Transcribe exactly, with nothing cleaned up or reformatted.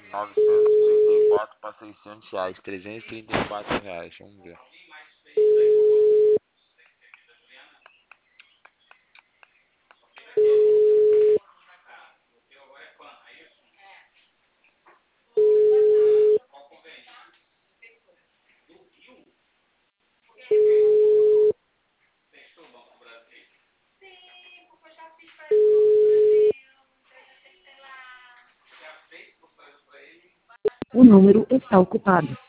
novecentos e trinta e quatro para seiscentos reais. trezentos e trinta e quatro reais. Vamos ver. O número está ocupado.